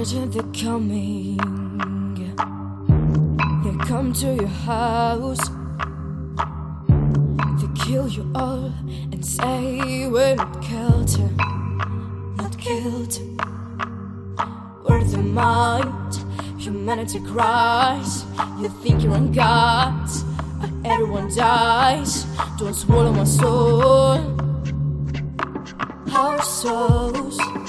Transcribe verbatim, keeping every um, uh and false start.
Imagine they're coming. They come to your house. They kill you all and say we're not guilty, not guilty. We're the mind, humanity cries. You think you're on God, and everyone dies. Don't swallow my soul. Our souls